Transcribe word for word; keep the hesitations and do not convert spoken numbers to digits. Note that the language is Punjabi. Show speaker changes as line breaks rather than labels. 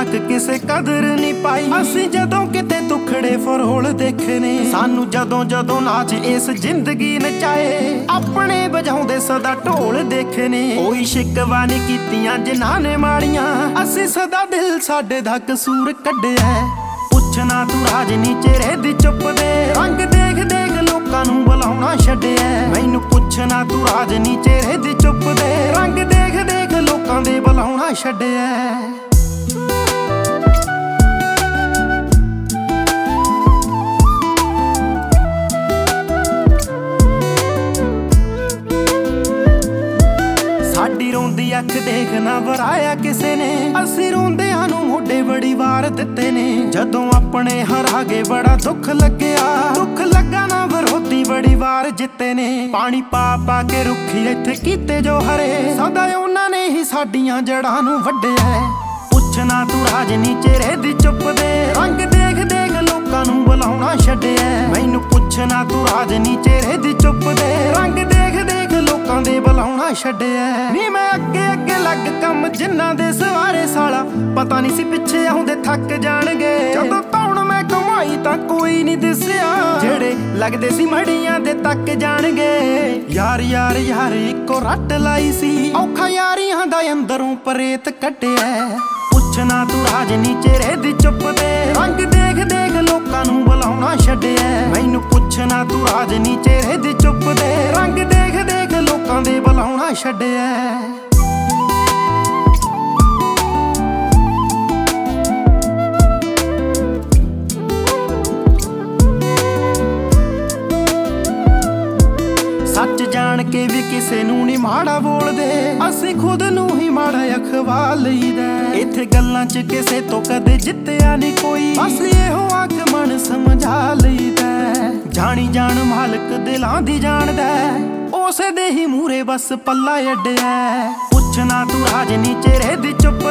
ਤੱਕ ਕਿਸੇ ਕਦਰ ਨਹੀਂ ਪਾਈ। ਅਸੀਂ ਜਦੋਂ ਕਿਤੇ ਦੁਖੜੇ ਫਰੋਲ ਦੇਖਨੇ, ਸਾਨੂੰ ਜਦੋਂ ਜਦੋਂ ਨਾਚ ਇਸ ਜ਼ਿੰਦਗੀ ਨਚਾਏ। ਆਪਣੇ ਵਜਾਉਂਦੇ ਸਦਾ ਢੋਲ ਦੇਖਨੇ, ਕੋਈ ਸ਼ਿਕਵਾ ਨਹੀਂ ਕੀਤੀਆਂ ਜਿਨ੍ਹਾਂ ਨੇ ਮਾੜੀਆਂ। ਅਸੀਂ ਸਦਾ ਦਿਲ ਸਾਡੇ ਦਾ ਕਸੂਰ ਕੱਢਿਆ। ਪੁੱਛਣਾ ਤੂੰ ਰਾਜਨੀ ਚਿਹਰੇ ਦੀ ਚੁੱਪ ਦੇ ਰੰਗ ਦੇਖ ਦੇਖ ਲੋਕਾਂ ਨੂੰ ਬੁਲਾਉਣਾ ਛੱਡਿਆ। ਮੈਨੂੰ ਪੁੱਛਣਾ ਤੂੰ ਰਾਜਨੀ ਚਿਹਰੇ ਦੀ ਚੁੱਪ ਦੇ ਰੰਗ ਦੇਖ ਦੇਖ ਲੋਕਾਂ ਦੇ ਬੁਲਾਉਣਾ ਛੱਡਿਆ। ਸਾਡੀ ਰੋਂਦੀ ਅੱਖ ਦੇਖ ਨਾ ਵਰਾਇਆ ਕਿਸੇ ਨੇ, ਅਸੀਂ ਰੋਂਦਿਆਂ ਨੂੰ ਮੋਢੇ ਬੜੀ ਵਾਰ ਦਿੱਤੇ ਨੇ। ਜਦੋਂ ਆਪਣੇ ਹਰਾ ਗਏ ਬੜਾ ਦੁੱਖ ਲੱਗਿਆ, ਦੁੱਖ ਲੱਗਾ ਨਾ ਵਿਰੋਧੀ ਬੜੀ ਵਾਰ ਜਿੱਤੇ ਨੇ। ਪਾਣੀ ਪਾ ਪਾ ਕੇ ਰੁੱਖੀ ਇੱਥੇ ਕੀਤੇ ਜੋ ਹਰੇ, ਸਦਾ ਉਹਨਾਂ ਨੇ ਹੀ ਸਾਡੀਆਂ ਜੜਾਂ ਨੂੰ ਵੱਢਿਆ। ਪੁੱਛਣਾ ਤੂੰ ਰਾਜਨੀ ਚਿਹਰੇ ਦੀ ਚੁੱਪ ਦੇ ਰੰਗ ਦੇਖ ਦੇਖ ਲੋਕਾਂ ਨੂੰ ਬੁਲਾਉਣਾ ਛੱਡਿਆ। ਮੈਨੂੰ ਪੁੱਛਣਾ ਤੂੰ ਰਾਜਨੀ ਚਿਹਰੇ ਦੀ ਚੁੱਪ ਦੇ ਰੰਗ ਦੇਖ ਦੇਖ ਲੋਕਾਂ ਦੇ ਬੁਲਾਉਣਾ ਛੱਡਿਆ। ਨੀ ਮੈਂ ਅੱਗੇ ਅੱਗੇ ਲੱਗ ਕੰਮ ਜਿਨ੍ਹਾਂ ਦੇ ਸਵਾਰੇ ਸਾਲਾ, ਪਤਾ ਨਹੀਂ ਸੀ ਪਿੱਛੇ ਆਉਂਦੇ ਥੱਕ ਜਾਣਗੇ। ਜਦੋਂ ਧੌਣ ਮੈਂ ਕਮਾਈ ਤਾਂ ਕੋਈ ਨਹੀਂ ਦਿਸਿਆ, ਜਿਹੜੇ ਲੱਗਦੇ ਸੀ ਮੜੀਆਂ ਦੇ ਤੱਕ ਜਾਣਗੇ। ਯਾਰ ਯਾਰ ਯਾਰ ਇੱਕੋ ਰੱਟ ਲਾਈ ਸੀ, ਔਖਾ ਯਾਰੀਆਂ ਦਾ ਅੰਦਰੋਂ ਪ੍ਰੇਤ ਕੱਢਿਆ। ਪੁੱਛਣਾ ਤੂੰ ਰਾਜਨੀ ਚਿਹਰੇ ਦੀ ਚੁੱਪ ਦੇ ਰੰਗ ਦੇਖ ਦੇਖ ਲੋਕਾਂ ਨੂੰ ਬੁਲਾਉਣਾ ਛੱਡਿਆ। ਮੈਨੂੰ ਪੁੱਛਣਾ ਤੂੰ ਰਾਜਨੀ ਚਿਹਰੇ ਦੀ ਚੁੱਪ ਦੇ ਰੰਗ ਦੇਖ ਦੇਖ ਲੋਕਾਂ ਦੇ ਬੁਲਾਉਣਾ ਛੱਡਿਆ। ਸੱਚ ਜਾਣ ਕੇ ਵੀ ਕਿਸੇ ਨੂੰ ਨਹੀਂ ਮਾੜਾ ਬੋਲਦੇ, ਅਸੀਂ ਖੁਦ ਨੂੰ ਹੀ ਮਾੜਾ ਅਖਵਾ ਲਈਦਾ। ਇੱਥੇ ਗੱਲਾਂ 'ਚ ਕਿਸੇ ਤੋਂ ਕਦੇ ਜਿੱਤਿਆ ਨਹੀਂ ਕੋਈ, ਬਸ ਇਹੋ ਅੱਖ ਮਨ ਸਮਝਾ ਲਈਦਾ। ਜਾਣੀ ਜਾਣ ਮਾਲਕ ਦਿਲਾਂ ਦੀ ਜਾਣਦਾ, ਉਸੇ ਦੇ ਹੀ ਮੂਰੇ ਬਸ ਪੱਲਾ ਅੱਡਿਆ। ਪੁੱਛਣਾ ਤੂੰ ਰਾਜਨੀ ਚਿਹਰੇ ਦੀ ਚੁੱਪ